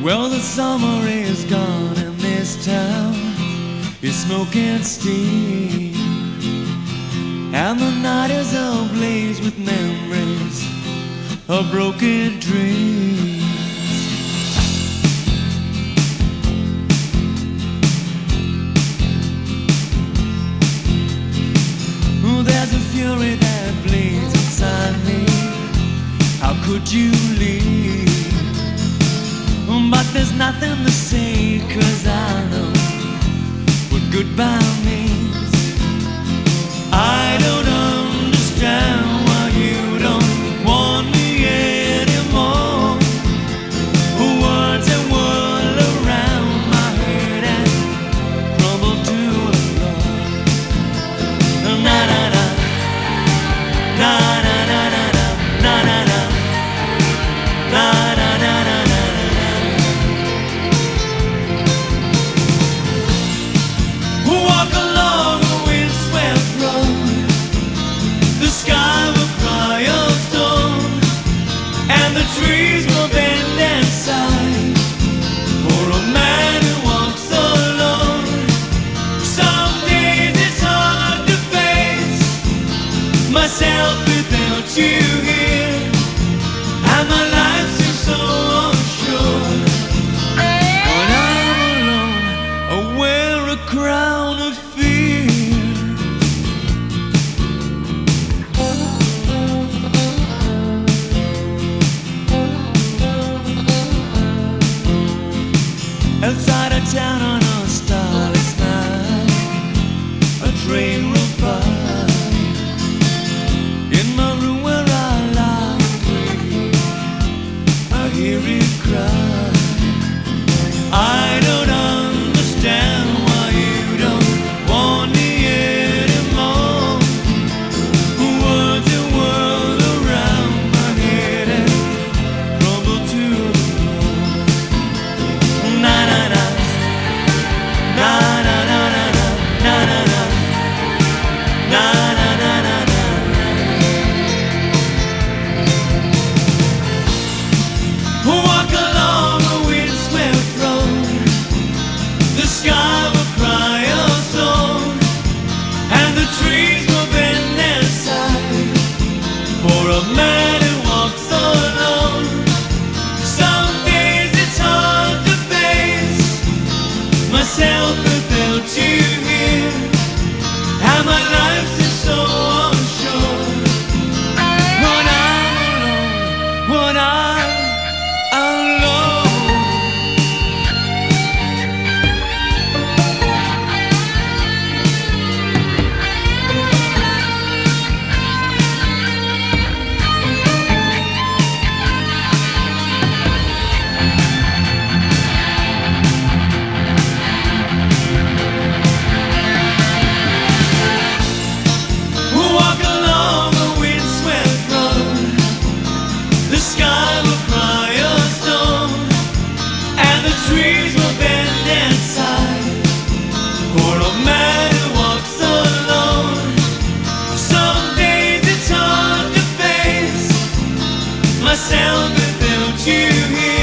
Well, the summer is gone and this town is smoke and steam, and the night is ablaze with memories of broken dreams. Oh, there's a fury that bleeds inside me. How could you leave? But there's nothing to say, 'cause I know what goodbye means. I don't understand why you don't want me anymore. Words and whirl around my head and crumble to the floor. Na na na, na na na na na, na na na, na na na na. Walk along a windswept road, the sky will cry of stone, and the trees will bend and sigh for a man who walks alone. Some days it's hard to face myself without you here, and my life seems so unsure. When I'm alone, I wear a crown of fear. Outside of town on a starless night, a train rolls by. In my room where I lie awake, I hear it cry. I don't understand why you don't want me anymore. Words and whirl around my head and crumble to the floor. Na na na, na na na na na, na na na, na na na na na. Walk along a windswept road, the sky will cry of stone, and the trees will bend and sigh for a man who walks alone. Some days it's hard to face myself without you here, and my life seems so unsure. When I'm alone, when I'm alone. Walk along a windswept road, the sky will cry of stone, and the trees will bend and sigh for a man who walks alone. Some days it's hard to face myself without you here.